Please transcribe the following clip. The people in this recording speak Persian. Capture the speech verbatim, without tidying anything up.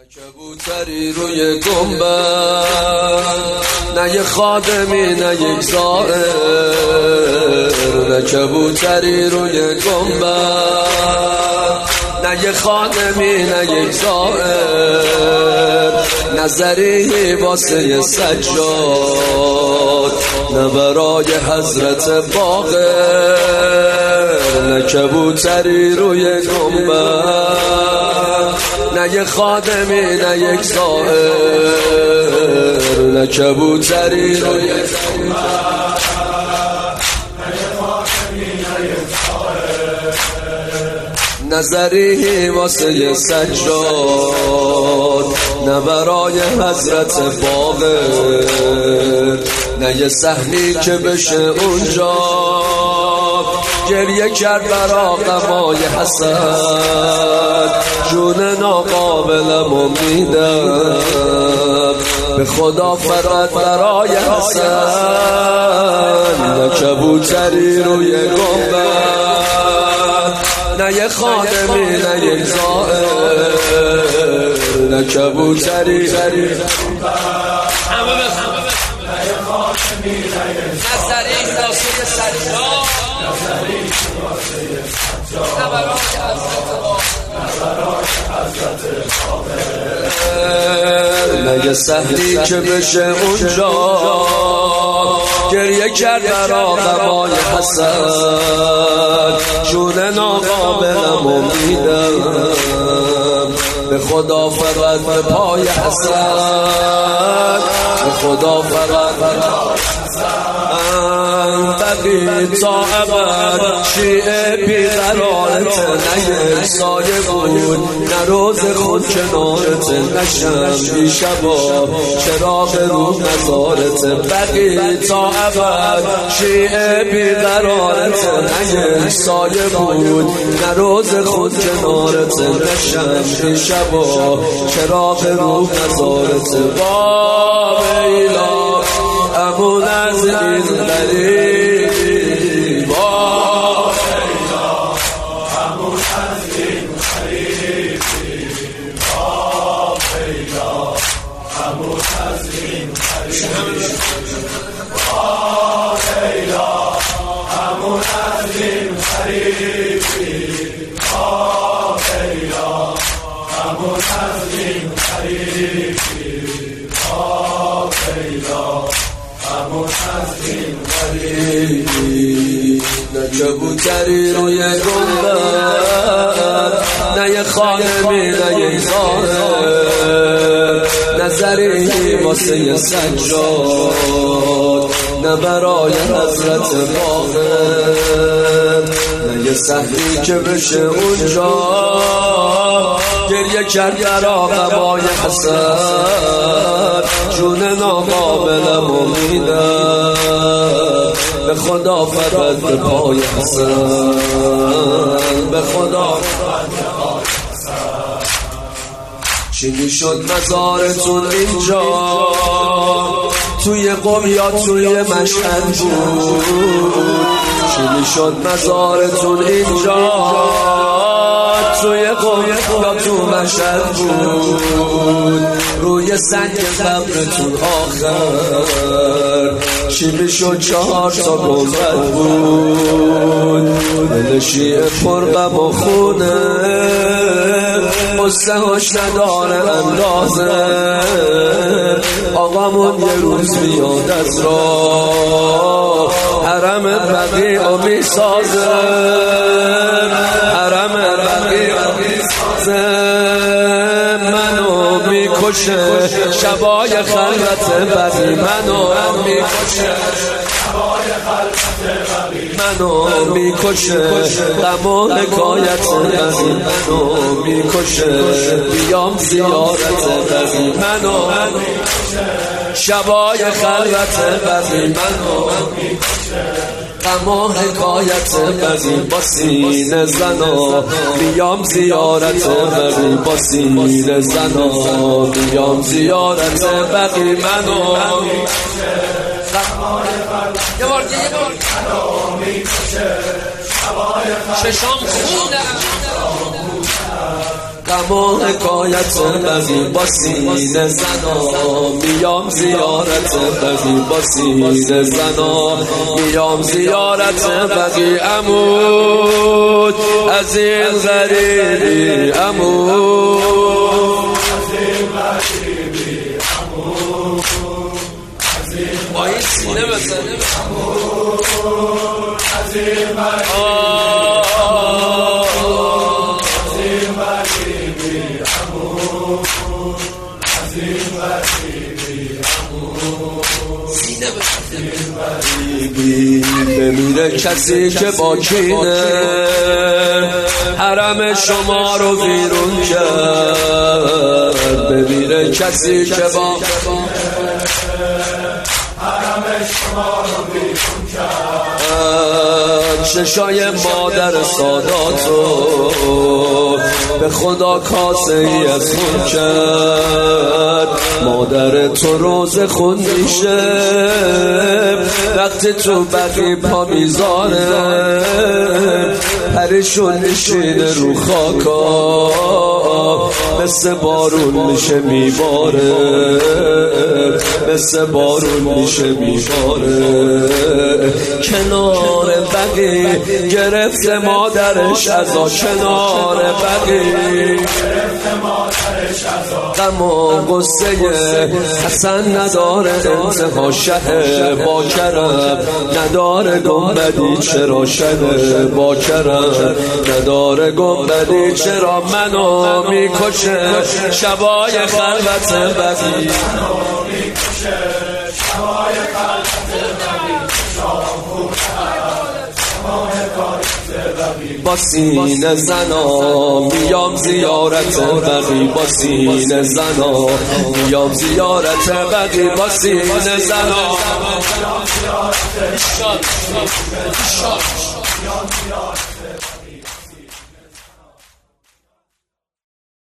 کبوتری روی گنبد، نه یه خادمی نه یک زائر، نه کبوتری روی گنبد، نه یه خادمی نه یک زائر، نظری واسه سجاد، نه برای حضرت باقر، نه کبوتری روی گنبد، نه یه خادمی نه یک زائر، نه کبوتری روی گنبد، نظری واسه سجاد، نه برای حضرت باقر، نه یه صحنی که بشه اونجا گریه کرد برا غمای حسد، جون ناقابلم امیدم به خدا فقط برای حسد، نه کبوتری روی گنبد، نه یه خادمی نه یک زائر، نه کبوتری همه بخم نظری واسه سجاد، نه برای حضرت، نه یه سهلی که بشه اونجا گریه کرد برا غمای حسد، جون ناقابلم امیدم به خدا فقط به پای حسد، به خدا فقط به بقی تا ابد شیعه بیقرارت، نه یک سایه بود نه روز خود کنارت، نشم بی شبا چراغ رو مزارت، بقی تا ابد شیعه بیقرارت، نه یک سایه بود نه روز خود کنارت، نشم بی شبا چراغ رو مزارت، با ویلا امون از این غریب، با ویلا امون از این غریب، با ویلا امون از این غریب، با ویلا امون از این غریب، با ویلا امون از این غریب، با ویلا امون از این غریب، نه کبوتری روی گنبد، نه یه خادمی نه یک زائر، نظری واسه سجاد، نه برای حضرت باقر، نه یه سهلی که بشه اونجا گریه کرد برا غمای حسد، جون ناقابلم امیدم به خدا فقط به پای حسد، به خدا فقط به پای حسد. چی شد مزارتون اینجا توی قم یا توی مشهد بود، چی شد مزارتون اینجا توی قم یا تو مشهد بود، روی سنگ قبرتون آخر چی میشد چهار تا گنبد بود، دل شیعه پر غم و خونه قصه هاش نداره اندازه، آقامون یه روز بیاد از راه حرم بقیع و میسازه، حرم بقیع و میسازه، منو میکشه شبای خلوت بقیع، منو میکشه شبای خلوت بقیع، منو میکشه غم و حکایت بقیع، منو میکشه بیام زیارت بقیع، منو میکشه شبای خلوت بقیع، منو میکشه غم و حکایت بقیع، با سینه زنا بیام زیارت بقیع، با سینه زنا بیام زیارت بقیع، منو یه بار دیگه یه بار چشام خونه غم و حکایت بقی با سینه زنا میام زیارت بقی با سینه زنا میام زیارت بقی عمود از این غریبی عمود با این سینه بزنه بمیره کسی که با کینه حرم شما رو ویرون کرد بمیره کسی که با حرم شما رو ویرون کرد چشای مادر ساداتو به خدا کاسه ای از خون کرد مادر تو روز خون میشه وقتی تو بقی پا میذاره پریشون میشینه رو خاکا مثل بارون میشه میباره مثل بارون میشه میباره کنار بقی گرفته مادرش ازا کنار بقی غم و غصه حسن نداره انتها شه با کرم نداره گنبدی چرا شه با کرم نداره گنبدی چرا منو میکشه شبای خلوت بقی با سینه زنا میام زیارت بقی با سینه زنا میام زیارت بقی با سینه زنا